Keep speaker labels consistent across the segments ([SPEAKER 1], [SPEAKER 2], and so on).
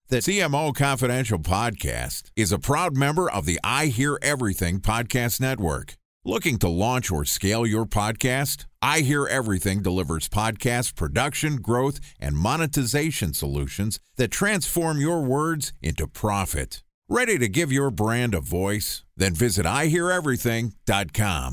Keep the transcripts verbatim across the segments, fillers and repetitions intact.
[SPEAKER 1] The C M O Confidential podcast is a proud member of the I Hear Everything podcast network. Looking to launch or scale your podcast? I Hear Everything delivers podcast production, growth, and monetization solutions that transform your words into profit. Ready to give your brand a voice? Then visit I hear everything dot com.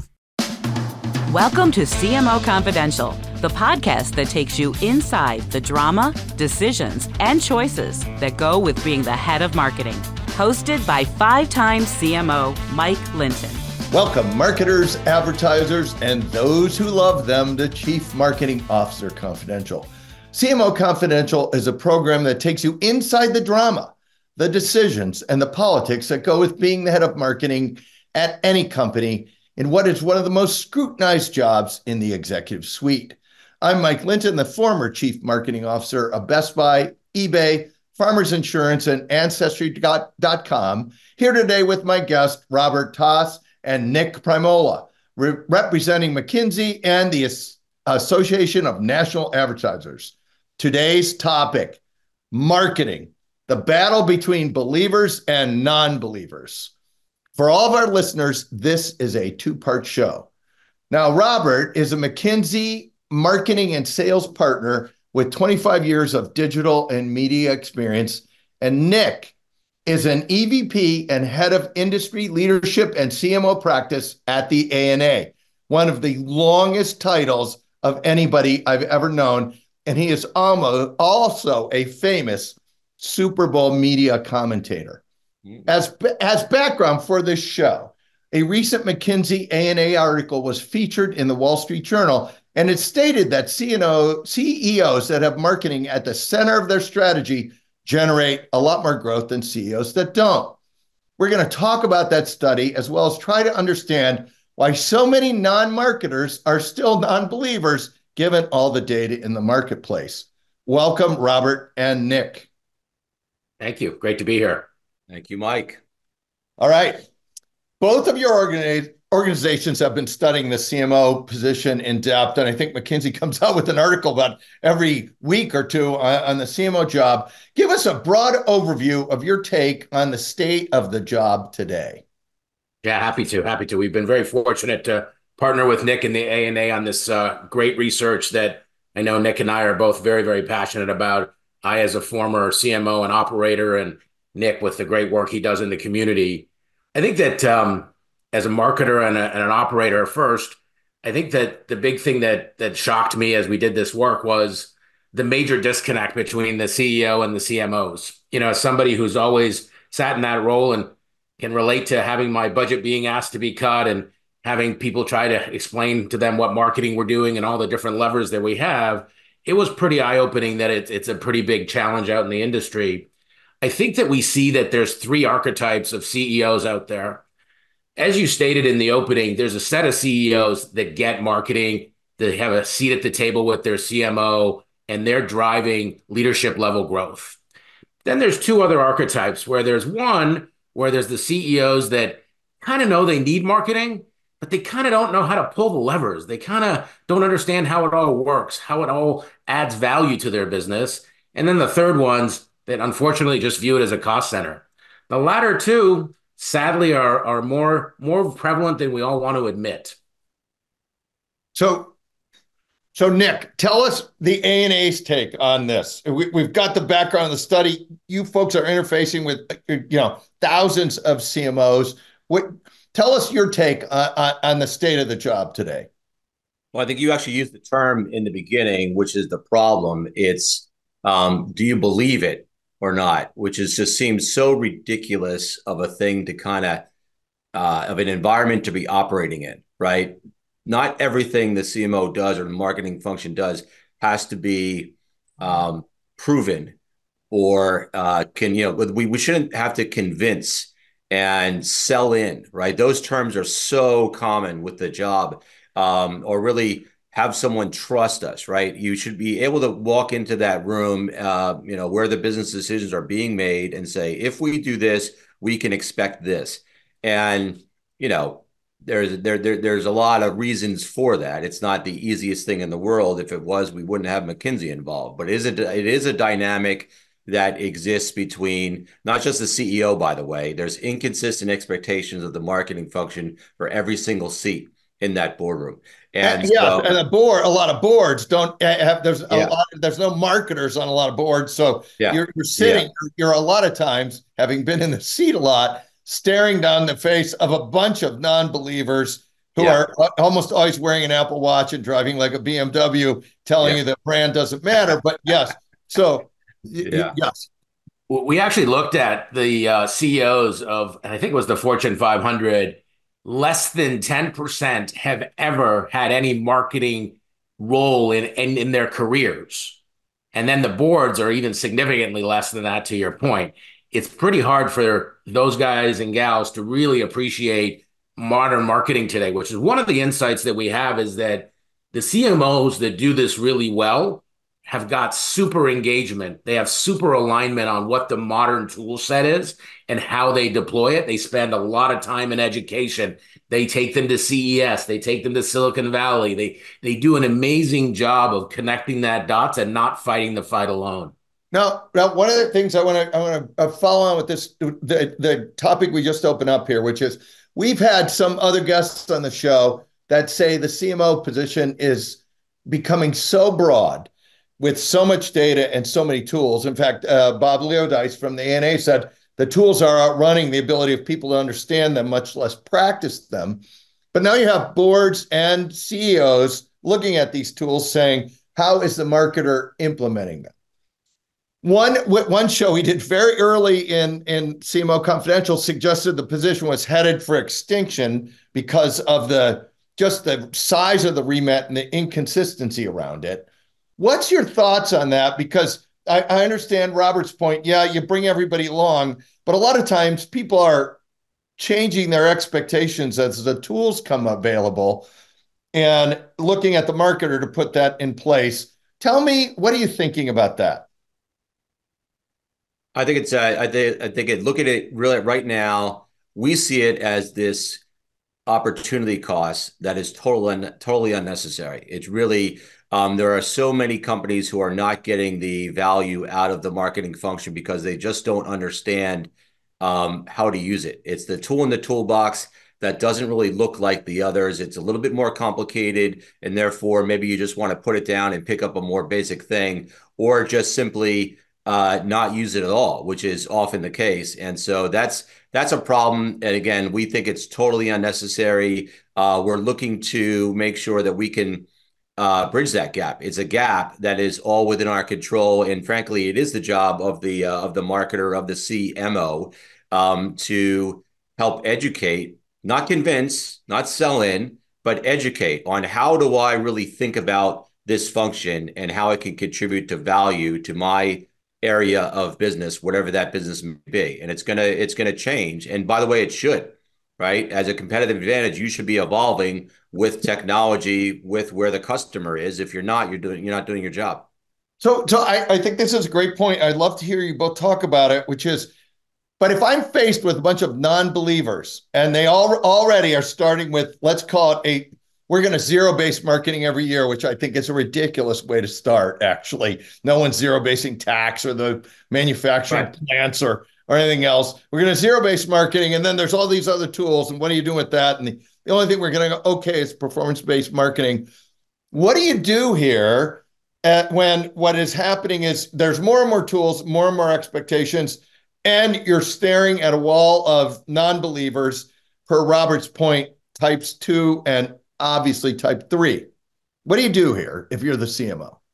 [SPEAKER 2] Welcome to C M O Confidential, the podcast that takes you inside the drama, decisions, and choices that go with being the head of marketing. Hosted by five-time C M O Mike Linton.
[SPEAKER 3] Welcome, marketers, advertisers, and those who love them to Chief Marketing Officer Confidential. C M O Confidential is a program that takes you inside the drama, the decisions, and the politics that go with being the head of marketing at any company in what is one of the most scrutinized jobs in the executive suite. I'm Mike Linton, the former Chief Marketing Officer of Best Buy, eBay, Farmers Insurance, and Ancestry dot com, here today with my guests, Robert Toss and Nick Primola, re- representing McKinsey and the As- Association of National Advertisers. Today's topic, marketing, the battle between believers and non-believers. For all of our listeners, this is a two-part show. Now, Robert is a McKinsey marketing and sales partner with twenty-five years of digital and media experience, and Nick is an E V P and head of industry leadership and C M O practice at the A N A, one of the longest titles of anybody I've ever known, and he is almost also a famous Super Bowl media commentator. As, as background for this show, a recent McKinsey A N A article was featured in the Wall Street Journal, and it stated that C E Os that have marketing at the center of their strategy generate a lot more growth than C E Os that don't. We're going to talk about that study as well as try to understand why so many non-marketers are still non-believers given all the data in the marketplace. Welcome, Robert and Nick.
[SPEAKER 4] Thank you. Great to be here.
[SPEAKER 5] Thank you, Mike.
[SPEAKER 3] All right. Both of your organi- organizations have been studying the C M O position in depth, and I think McKinsey comes out with an article about every week or two on, on the C M O job. Give us a broad overview of your take on the state of the job today.
[SPEAKER 4] Yeah, happy to. Happy to. We've been very fortunate to partner with Nick and the A N A on this uh, great research that I know Nick and I are both very, very passionate about. I, as a former C M O and operator, and Nick with the great work he does in the community. I think that um, as a marketer and, a, and an operator first, I think that the big thing that that shocked me as we did this work was the major disconnect between the C E O and the C M Os. You know, as somebody who's always sat in that role and can relate to having my budget being asked to be cut and having people try to explain to them what marketing we're doing and all the different levers that we have, it was pretty eye-opening that it's it's a pretty big challenge out in the industry. I think that we see that there's three archetypes of C E Os out there. As you stated in the opening, there's a set of C E Os that get marketing, that have a seat at the table with their C M O, and they're driving leadership level growth. Then there's two other archetypes where there's one where there's the C E Os that kind of know they need marketing, but they kind of don't know how to pull the levers. They kind of don't understand how it all works, how it all adds value to their business. And then the third ones that unfortunately just view it as a cost center. The latter two, sadly, are, are more, more prevalent than we all want to admit.
[SPEAKER 3] So, so Nick, tell us the A N A's take on this. We, we've got the background of the study. You folks are interfacing with, you know, thousands of C M Os. What, tell us your take on, on the state of the job today.
[SPEAKER 5] Well, I think you actually used the term in the beginning, which is the problem. It's, um, do you believe it or not? Which is just seems so ridiculous of a thing to kind of, uh, of an environment to be operating in, right? Not everything the C M O does or the marketing function does has to be um, proven or uh, can, you know, we, we shouldn't have to convince and sell in, right? Those terms are so common with the job, um, or really have someone trust us, right? You should be able to walk into that room, uh, you know, where the business decisions are being made and say, if we do this, we can expect this. And, you know, there's there, there there's a lot of reasons for that. It's not the easiest thing in the world. If it was, we wouldn't have McKinsey involved, but it is a, it is a dynamic that exists between not just the C E O, by the way, there's inconsistent expectations of the marketing function for every single seat in that boardroom. And,
[SPEAKER 3] and yeah,
[SPEAKER 5] so,
[SPEAKER 3] and a board, a lot of boards don't have, there's a
[SPEAKER 5] yeah.
[SPEAKER 3] lot, there's no marketers on a lot of boards. So
[SPEAKER 5] yeah.
[SPEAKER 3] you're, you're sitting, yeah. you're a lot of times, having been in the seat a lot, staring down the face of a bunch of non-believers who yeah. are almost always wearing an Apple Watch and driving like a B M W, telling yeah. you that brand doesn't matter. But yes, so yeah. yes.
[SPEAKER 4] We actually looked at the uh, C E Os of, I think it was the Fortune five hundred. Less than ten percent have ever had any marketing role in, in, in their careers. And then the boards are even significantly less than that, to your point. It's pretty hard for those guys and gals to really appreciate modern marketing today, which is one of the insights that we have, is that the C M Os that do this really well have got super engagement. They have super alignment on what the modern tool set is and how they deploy it. They spend a lot of time in education. They take them to C E S. They take them to Silicon Valley. They they do an amazing job of connecting that dots and not fighting the fight alone.
[SPEAKER 3] Now, now one of the things I want to I want to follow on with this, the, the topic we just opened up here, which is we've had some other guests on the show that say the C M O position is becoming so broad with so much data and so many tools. In fact, uh, Bob Leodice from the A N A said the tools are outrunning the ability of people to understand them, much less practice them. But now you have boards and C E Os looking at these tools saying, how is the marketer implementing them? One, one show we did very early in, in C M O Confidential suggested the position was headed for extinction because of the just the size of the remit and the inconsistency around it. What's your thoughts on that? Because I, I understand Robert's point. Yeah, you bring everybody along, but a lot of times people are changing their expectations as the tools come available and looking at the marketer to put that in place. Tell me, what are you thinking about that?
[SPEAKER 5] I think it's, uh, I think, I think it, look at it really right now, we see it as this opportunity cost that is totally, totally unnecessary. It's really, Um, there are so many companies who are not getting the value out of the marketing function because they just don't understand um, how to use it. It's the tool in the toolbox that doesn't really look like the others. It's a little bit more complicated, and therefore maybe you just want to put it down and pick up a more basic thing, or just simply uh, not use it at all, which is often the case. And so that's that's a problem. And again, we think it's totally unnecessary. Uh, we're looking to make sure that we can Uh, bridge that gap. It's a gap that is all within our control, and frankly, it is the job of the uh, of the marketer, of the C M O, um, to help educate, not convince, not sell in, but educate on how do I really think about this function and how it can contribute to value to my area of business, whatever that business may be. And it's gonna it's gonna change. And by the way, it should. Right? As a competitive advantage, you should be evolving with technology, with where the customer is. If you're not, you're doing, you're not doing your job.
[SPEAKER 3] So, so I, I think this is a great point. I'd love to hear you both talk about it, which is, but if I'm faced with a bunch of non-believers and they all already are starting with, let's call it a, we're going to zero-based marketing every year, which I think is a ridiculous way to start, actually. No one's zero-basing tax or the manufacturing right. plants or or anything else. We're going to zero-based marketing, and then there's all these other tools, and what are you doing with that? And the, the only thing we're going to go, okay, is performance-based marketing. What do you do here at when what is happening is there's more and more tools, more and more expectations, and you're staring at a wall of non-believers, per Robert's point, types two and obviously type three. What do you do here if you're the C M O?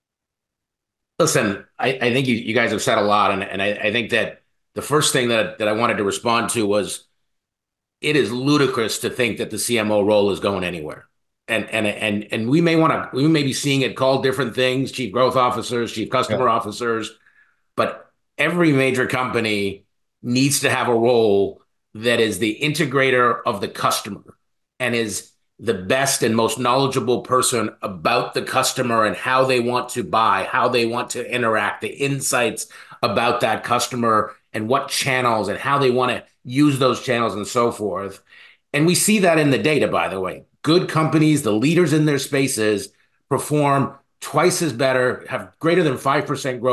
[SPEAKER 4] Listen, I, I think you, you guys have said a lot, and, and I, I think that the first thing that, that I wanted to respond to was it is ludicrous to think that the C M O role is going anywhere. And and and and we may want to we may be seeing it called different things, chief growth officers, chief customer yeah. officers, but every major company needs to have a role that is the integrator of the customer and is the best and most knowledgeable person about the customer and how they want to buy, how they want to interact, the insights about that customer and what channels and how they want to use those channels and so forth. And we see that in the data, by the way. Good companies, the leaders in their spaces, perform twice as better, have greater than five percent growth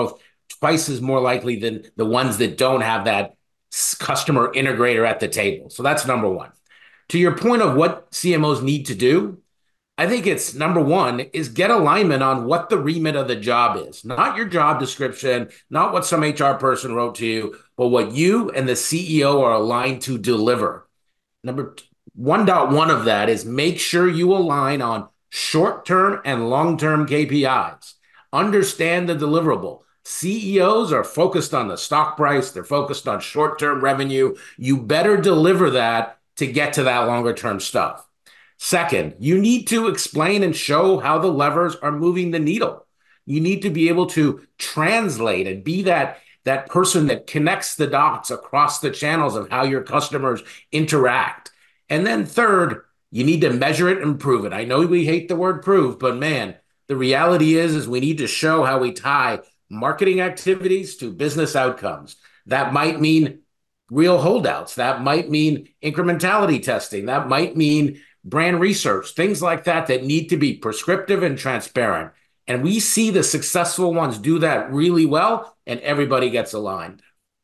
[SPEAKER 4] twice as more likely than the ones that don't have that customer integrator at the table. So that's number one. To your point of what C M Os need to do, I think it's number one is get alignment on what the remit of the job is, not your job description, not what some H R person wrote to you, but what you and the C E O are aligned to deliver. Number one point one of that is make sure you align on short-term and long-term K P Is. Understand the deliverable. C E Os are focused on the stock price. They're focused on short-term revenue. You better deliver that to get to that longer-term stuff. Second, you need to explain and show how the levers are moving the needle. You need to be able to translate and be that, that person that connects the dots across the channels of how your customers interact. And then third, you need to measure it and prove it. I know we hate the word prove, but man, the reality is, is we need to show how we tie marketing activities to business outcomes. That might mean real holdouts. That might mean incrementality testing. That might mean brand research, things like that that need to be prescriptive and transparent. And we see the successful ones do that really well, and everybody gets aligned.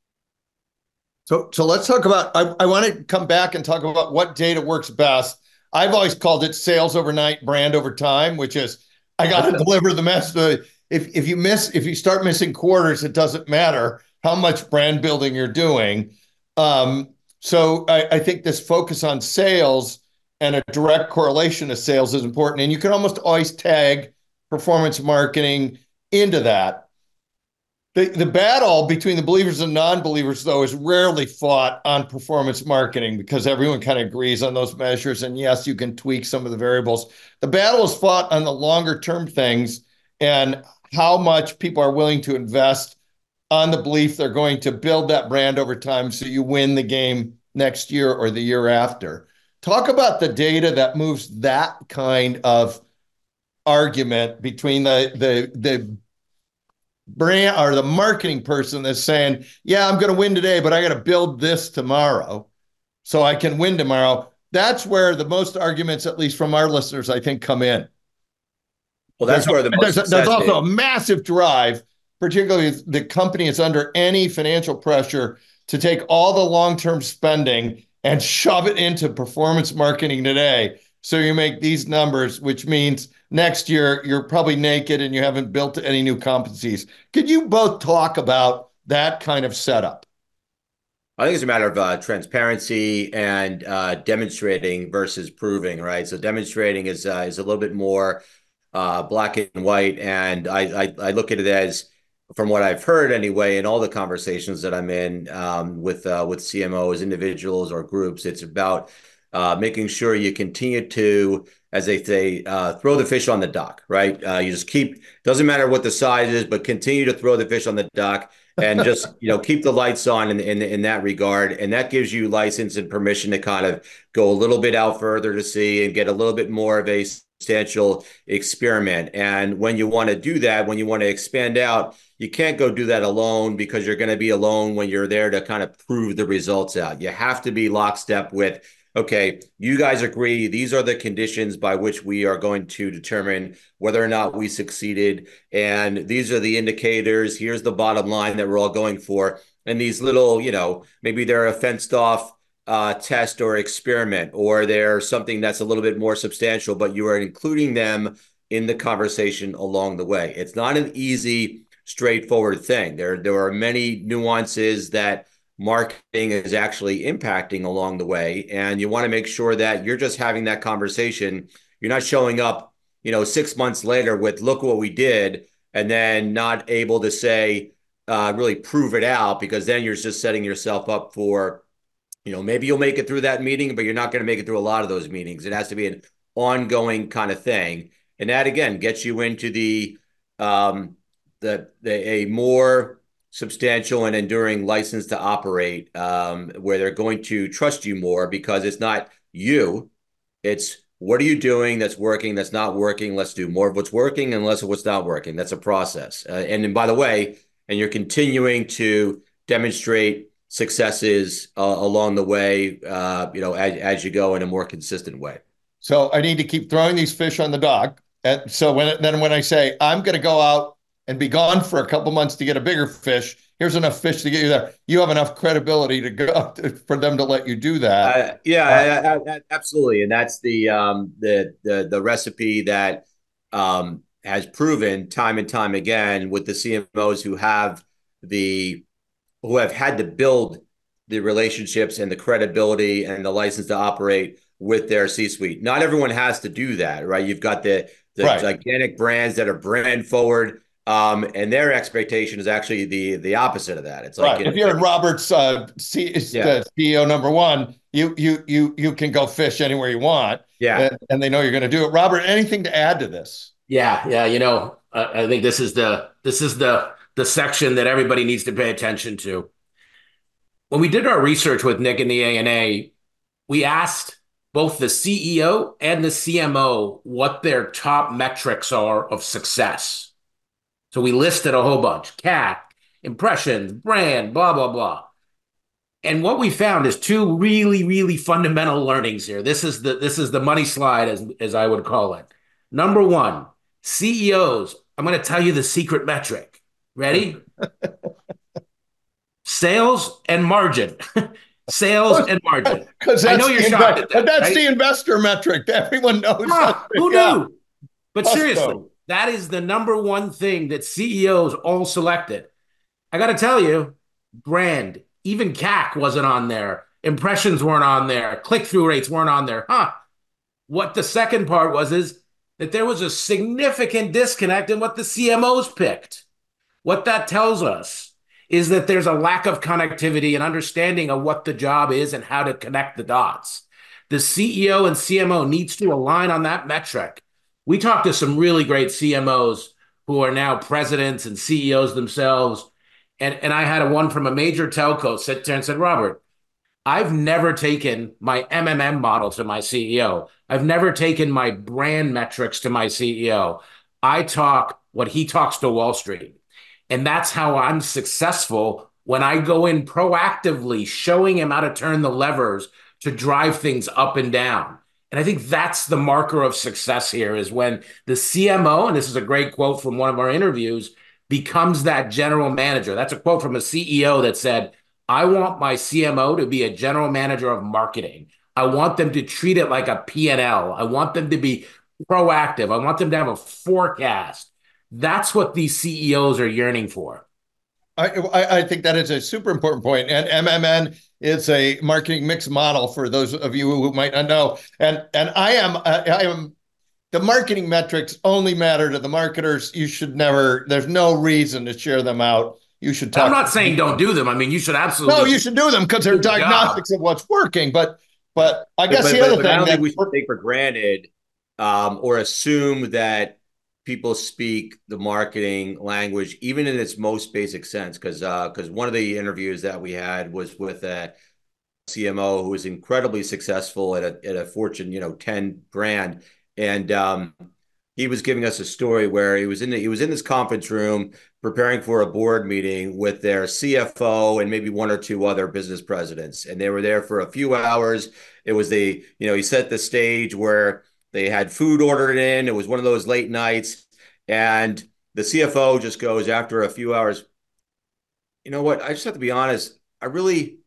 [SPEAKER 3] So, so let's talk about, I, I want to come back and talk about what data works best. I've always called it sales overnight, brand over time, which is I got to deliver the message. If, if you miss, if you start missing quarters, it doesn't matter how much brand building you're doing. Um, so I, I think this focus on sales and a direct correlation to sales is important. And you can almost always tag performance marketing into that. The, the battle between the believers and non-believers, though, is rarely fought on performance marketing because everyone kind of agrees on those measures. And yes, you can tweak some of the variables. The battle is fought on the longer term things and how much people are willing to invest on the belief they're going to build that brand over time so you win the game next year or the year after. Talk about the data that moves that kind of argument between the the the brand or the marketing person that's saying, yeah, I'm going to win today, but I got to build this tomorrow so I can win tomorrow. That's where the most arguments, at least from our listeners, I think, come in.
[SPEAKER 5] Well, that's
[SPEAKER 3] there's,
[SPEAKER 5] where the most
[SPEAKER 3] there's, there's also a massive drive, particularly if the company is under any financial pressure, to take all the long-term spending and shove it into performance marketing today. So you make these numbers, which means next year you're probably naked and you haven't built any new competencies. Could you both talk about that kind of setup?
[SPEAKER 5] I think it's a matter of uh, transparency and uh, demonstrating versus proving, right? So demonstrating is uh, is a little bit more uh, black and white, and I, I I look at it as, from what I've heard anyway, in all the conversations that I'm in um, with uh, with C M Os, individuals or groups, it's about uh, making sure you continue to, as they say, uh, throw the fish on the dock, right? Uh, you just keep, doesn't matter what the size is, but continue to throw the fish on the dock and just, you know, keep the lights on in, in, in that regard. And that gives you license and permission to kind of go a little bit out further to see and get a little bit more of a substantial experiment. And when you want to do that, when you want to expand out, you can't go do that alone because you're going to be alone when you're there to kind of prove the results out. You have to be lockstep with, okay, you guys agree, these are the conditions by which we are going to determine whether or not we succeeded. And these are the indicators. Here's the bottom line that we're all going for. And these little, you know, maybe they're a fenced off uh, test or experiment, or they're something that's a little bit more substantial, but you are including them in the conversation along the way. It's not an easy, straightforward thing. There, there are many nuances that marketing is actually impacting along the way. And you want to make sure that you're just having that conversation. You're not showing up, you know, six months later with, look what we did, and then not able to say, uh, really prove it out, because then you're just setting yourself up for, you know, maybe you'll make it through that meeting, but you're not going to make it through a lot of those meetings. It has to be an ongoing kind of thing. And that, again, gets you into the, um, the, the a more substantial and enduring license to operate, um, where they're going to trust you more, because it's not you, it's what are you doing that's working, that's not working. Let's do more of what's working and less of what's not working. That's a process. Uh, and then, by the way, and you're continuing to demonstrate successes uh, along the way, uh, you know, as, as you go in a more consistent way.
[SPEAKER 3] So I need to keep throwing these fish on the dock. And so when then when I say I'm going to go out and be gone for a couple months to get a bigger fish. Here's enough fish to get you there. You have enough credibility to go to, for them to let you do that.
[SPEAKER 5] Uh, yeah, uh, absolutely, and that's the um, the the the recipe that um, has proven time and time again with the C M Os who have the who have had to build the relationships and the credibility and the license to operate with their C-suite. Not everyone has to do that, right? You've got the the right. gigantic brands that are brand forward. Um, and their expectation is actually the the opposite of that. It's like
[SPEAKER 3] right. you know, if you're in Robert's uh, C, yeah. C E O number one, you you you you can go fish anywhere you want.
[SPEAKER 5] Yeah,
[SPEAKER 3] and, and they know you're going to do it. Robert, anything to add to this?
[SPEAKER 4] Yeah, yeah. You know, uh, I think this is the this is the the section that everybody needs to pay attention to. When we did our research with Nick and the A N A, we asked both the C E O and the C M O what their top metrics are of success. So we listed a whole bunch: C A C, impressions, brand, blah, blah, blah. And what we found is two really, really fundamental learnings here. This is the this is the money slide, as, as I would call it. Number one, C E Os, I'm going to tell you the secret metric. Ready? Sales and margin. Sales and margin.
[SPEAKER 3] Because I know you're shocked at that. That's right? The investor metric. Everyone knows.
[SPEAKER 4] Ah, who knew? But Must seriously. Go. That is the number one thing that C E Os all selected. I got to tell you, brand, even C A C wasn't on there. Impressions weren't on there. Click-through rates weren't on there. Huh. What the second part was is that there was a significant disconnect in what the C M Os picked. What that tells us is that there's a lack of connectivity and understanding of what the job is and how to connect the dots. The C E O and C M O needs to align on that metric. We talked to some really great C M Os who are now presidents and C E Os themselves. And, and I had a one from a major telco sit there and said, Robert, I've never taken my M M M model to my C E O. I've never taken my brand metrics to my C E O. I talk what he talks to Wall Street. And that's how I'm successful when I go in proactively showing him how to turn the levers to drive things up and down. And I think that's the marker of success here is when the C M O, and this is a great quote from one of our interviews, becomes that general manager. That's a quote from a C E O that said, I want my C M O to be a general manager of marketing. I want them to treat it like a P and L. I want them to be proactive. I want them to have a forecast. That's what these C E Os are yearning for.
[SPEAKER 3] I, I, I think that is a super important point. And M M M is a marketing mix model for those of you who might not know. And and I am I am the marketing metrics only matter to the marketers. You should never. There's no reason to share them out. You should talk.
[SPEAKER 4] I'm not saying don't do them. I mean, you should absolutely.
[SPEAKER 3] No, you should do them because they're diagnostics job. of what's working. But but I guess
[SPEAKER 5] but,
[SPEAKER 3] the
[SPEAKER 5] but,
[SPEAKER 3] other
[SPEAKER 5] but
[SPEAKER 3] thing
[SPEAKER 5] I don't
[SPEAKER 3] that
[SPEAKER 5] think we should take for granted um, or assume that people speak the marketing language, even in its most basic sense. Because because uh, one of the interviews that we had was with a C M O who was incredibly successful at a at a Fortune, you know, ten brand, and um, he was giving us a story where he was in the, he was in this conference room preparing for a board meeting with their C F O and maybe one or two other business presidents, and they were there for a few hours. It was the you know he set the stage where they had food ordered in. It was one of those late nights. And the C F O just goes after a few hours, you know what? I just have to be honest. I really,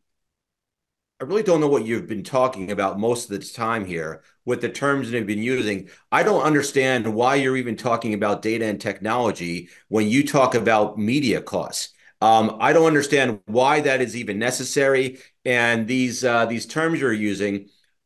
[SPEAKER 5] I really don't know what you've been talking about most of the time here with the terms that you've been using. I don't understand why you're even talking about data and technology when you talk about media costs. Um, I don't understand why that is even necessary. And these uh, these terms you're using,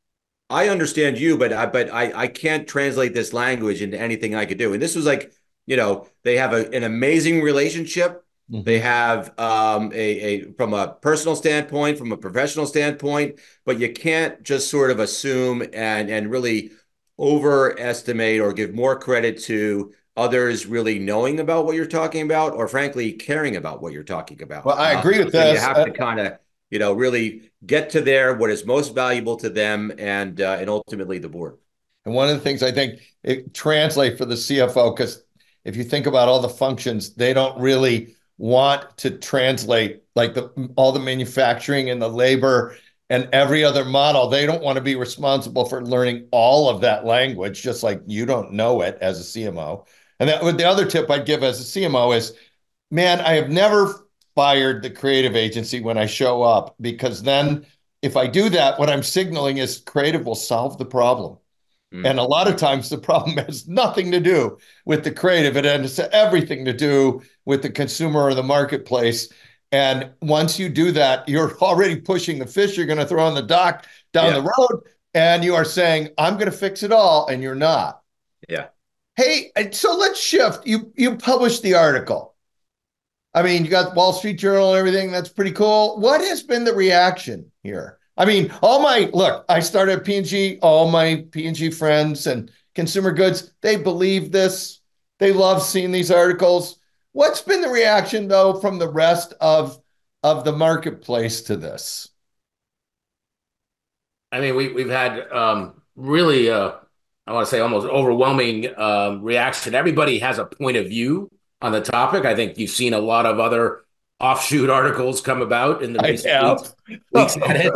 [SPEAKER 5] I understand you, but I, but I, I can't translate this language into anything I could do. And this was like, you know, they have a, an amazing relationship. Mm-hmm. They have um, a, a from a personal standpoint, from a professional standpoint, but you can't just sort of assume and and really overestimate or give more credit to others really knowing about what you're talking about, or frankly caring about what you're talking about.
[SPEAKER 3] Well, I agree
[SPEAKER 5] uh,
[SPEAKER 3] with that.
[SPEAKER 5] You have uh, to kind of, you know, really get to there what is most valuable to them and uh, and ultimately the board.
[SPEAKER 3] And one of the things I think it translates for the C F O, because if you think about all the functions, they don't really want to translate like the all the manufacturing and the labor and every other model. They don't want to be responsible for learning all of that language, just like you don't know it as a C M O. And that the other tip I'd give as a C M O is, man, I have never fired the creative agency when I show up, because then if I do that, what I'm signaling is creative will solve the problem. Mm. And a lot of times the problem has nothing to do with the creative. It has everything to do with the consumer or the marketplace. And once you do that, you're already pushing the fish you're going to throw on the dock down yeah. the road. And you are saying, I'm going to fix it all. And you're not.
[SPEAKER 5] Yeah.
[SPEAKER 3] Hey, so let's shift. You, you published the article. I mean, you got Wall Street Journal and everything. That's pretty cool. What has been the reaction here? I mean, all my, look, I started at P and G, all my P and G friends and consumer goods, they believe this. They love seeing these articles. What's been the reaction, though, from the rest of, of the marketplace to this?
[SPEAKER 4] I mean, we, we've had um, really, uh, I want to say almost overwhelming um, reaction. Everybody has a point of view on the topic. I think you've seen a lot of other offshoot articles come about in the recent weeks, weeks at it.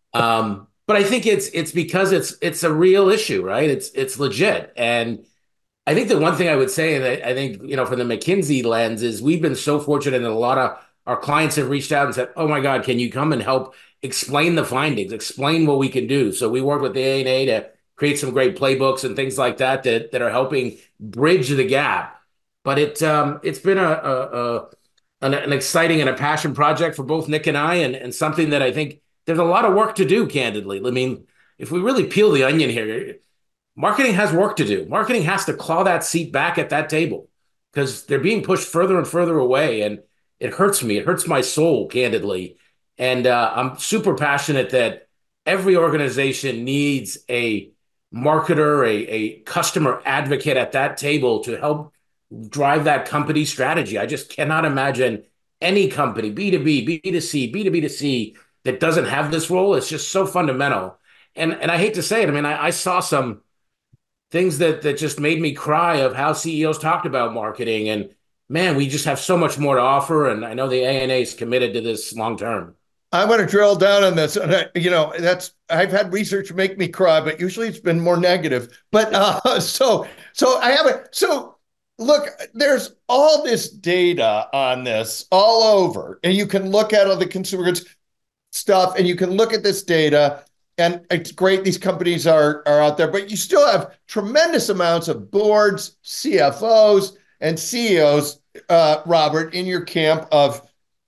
[SPEAKER 4] Um, but I think it's it's because it's it's a real issue, right? It's it's legit. And I think the one thing I would say, and I, I think, you know, from the McKinsey lens, is we've been so fortunate that a lot of our clients have reached out and said, oh my God, can you come and help explain the findings, explain what we can do? So we work with the A and A to create some great playbooks and things like that that, that are helping bridge the gap. But it, um, it's been a, a, a an, an exciting and a passion project for both Nick and I, and, and something that I think there's a lot of work to do, candidly. I mean, if we really peel the onion here, marketing has work to do. Marketing has to claw that seat back at that table, because they're being pushed further and further away. And it hurts me. It hurts my soul, candidly. And uh, I'm super passionate that every organization needs a marketer, a, a customer advocate at that table to help drive that company strategy. I just cannot imagine any company, B two B, B two C, B two B two C, that doesn't have this role. It's just so fundamental. And and I hate to say it. I mean, I, I saw some things that that just made me cry of how C E Os talked about marketing. And man, we just have so much more to offer. And I know the A and A is committed to this long term.
[SPEAKER 3] I want to drill down on this. And I, you know, that's, I've had research make me cry, but usually it's been more negative. But uh, so, so I haven't, so look, there's all this data on this all over, and you can look at all the consumer goods stuff, and you can look at this data, and it's great. These companies are, are out there, but you still have tremendous amounts of boards, C F Os, and C E Os, uh, Robert, in your camp of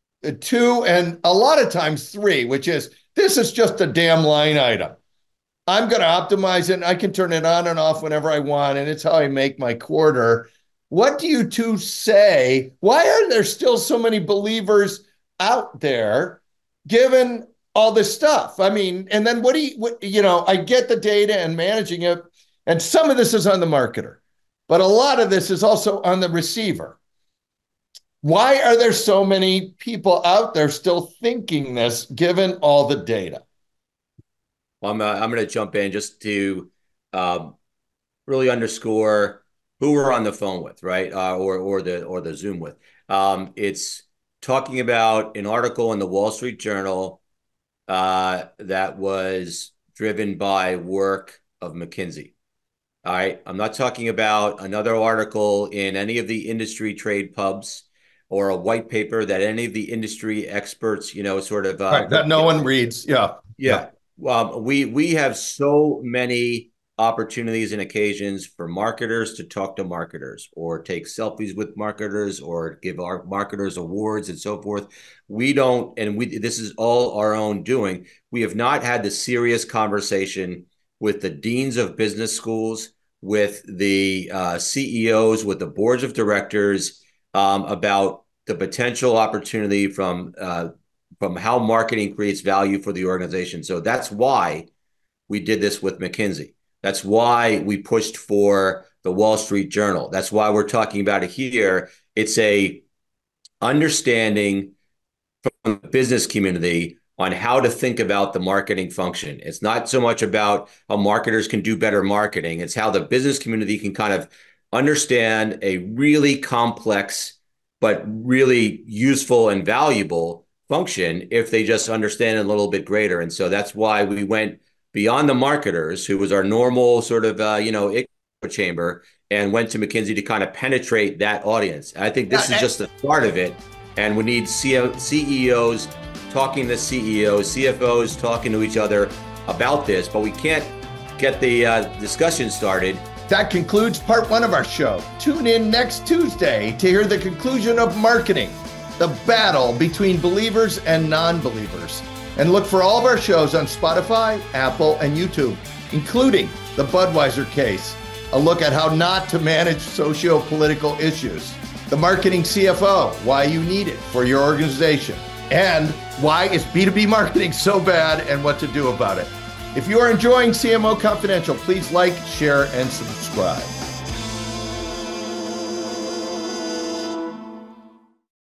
[SPEAKER 3] two, and a lot of times three, which is, this is just a damn line item. I'm going to optimize it, and I can turn it on and off whenever I want, and it's how I make my quarter. What do you two say? Why are there still so many believers out there, given all this stuff? I mean, and then what do you, what, you know, I get the data and managing it, and some of this is on the marketer, but a lot of this is also on the receiver. Why are there so many people out there still thinking this, given all the data?
[SPEAKER 5] Well, I'm, uh, I'm going to jump in just to um, really underscore who we're on the phone with, right? Uh, or or the or the Zoom with. Um, it's talking about an article in the Wall Street Journal uh, that was driven by work of McKinsey. All right. I'm not talking about another article in any of the industry trade pubs, or a white paper that any of the industry experts, you know, sort of uh,
[SPEAKER 3] right, that no one reads. Yeah.
[SPEAKER 5] Yeah. Um, we we have so many opportunities and occasions for marketers to talk to marketers, or take selfies with marketers, or give our marketers awards and so forth. We don't, and we this is all our own doing. We have not had the serious conversation with the deans of business schools, with the uh, C E Os, with the boards of directors, um, about the potential opportunity from uh, from how marketing creates value for the organization. So that's why we did this with McKinsey. That's why we pushed for the Wall Street Journal. That's why we're talking about it here. It's a understanding from the business community on how to think about the marketing function. It's not so much about how marketers can do better marketing. It's how the business community can kind of understand a really complex but really useful and valuable function if they just understand it a little bit greater. And so that's why we went beyond the marketers, who was our normal sort of, uh, you know, chamber, and went to McKinsey to kind of penetrate that audience. I think this yeah, is just the start of it. And we need C E Os talking to C E Os, C F Os talking to each other about this, but we can't get the uh, discussion started.
[SPEAKER 3] That concludes part one of our show. Tune in next Tuesday to hear the conclusion of marketing, the battle between believers and non-believers. And look for all of our shows on Spotify, Apple, and YouTube, including the Budweiser case, a look at how not to manage socio-political issues, the Marketing C F O, why you need it for your organization, and why is B two B marketing so bad and what to do about it. If you are enjoying C M O Confidential, please like, share, and subscribe.